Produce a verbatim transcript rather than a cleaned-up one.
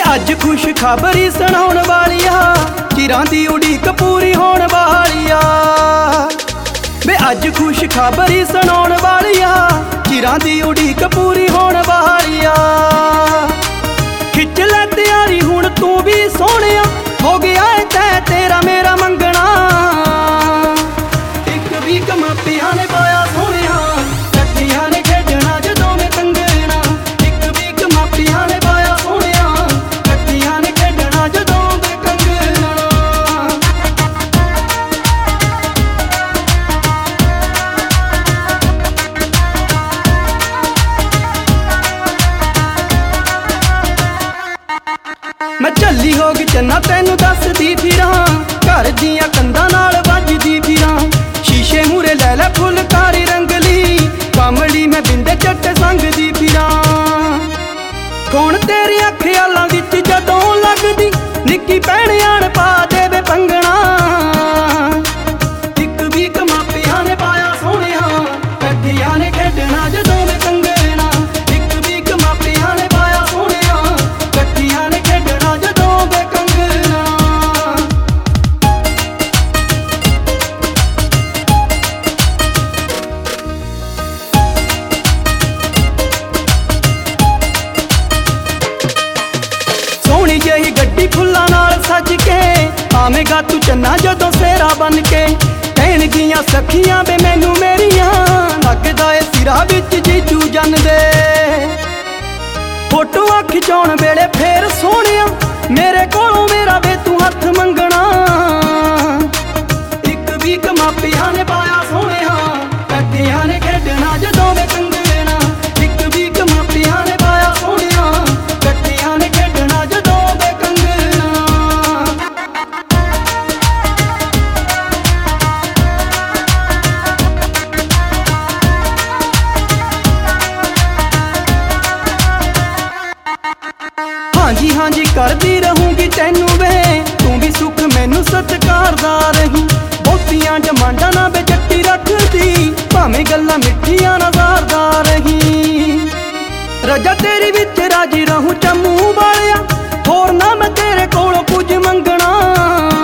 अज खुश खबरी सुनाउण वाली आ, चिरां दी उड़ीक पूरी होण वाली आ। वे अज खुश खबरी सुनाउण वाली आ, चिरां दी उड़ीक पूरी होण वाली आ। खिच लै तैयारी हुण तू भी सोहणिया, हो गया है तै तेरा मेरा मंगना। इक वीक मापियां ने पाया सोहणिया, कट्ठियां ने खेडना जदों मैं कंगना। इक वीक मापियां ने पाया सोहणिया, कट्ठियां ने खेडना जदों मैं कंगना। मैं झल्ली हो गई चन्ना तैनू दसदी फिरां, घर दियां कंधां नाल वजदी फिरां। शीशे मूरे लै लै फुलकारी रंगली, कमली मैं बिंदे चट्टे संगदी फिरां। कौन तेरियां ख्यालां विच जदों लगदी, निक्की भैण आण पा देवे पंगना। इक वीक मापियां ने पाया सोहणिया, कट्ठियां ने खेडना जदों मैं कंगना। इक वीक मापियां ने पाया सोहणिया, कट्ठियां ने खेडना जदों मैं कंगना। सोहनी जही गड्डी फुल्लां नाल सज के, आवेगा तू चन्ना जदों सेरा बन के। कहणगियां सखियां वे मैनू मेरियां, लगदा ए सिरा विच जीजू जन दे। फोटोआं खिचाउण वेले फेर सोहणिया, मेरे कोलों मेरा वे तू हथ मंगना। इक वीक मापियां ने पाया सोहणिया, कट्ठियां ने खेडना जदों मैं कंगना। इक वीक मापियां ने पाया सोहणिया, कट्ठियां ने खेडना जदों मैं कंगना। हाँ जी हाँ जी करदी रहूंगी तैनू वे, तू भी सुख मैनू सत्कारदा रही। बहुतियां डिमांडां ना बेजट्टी रखदी, भावें गल्लां मिठियां नज़ारदा रही। रजा तेरी विच राजी रहूं चम्मू वालिया, होर ना मैं तेरे कोलों कुछ मंगना।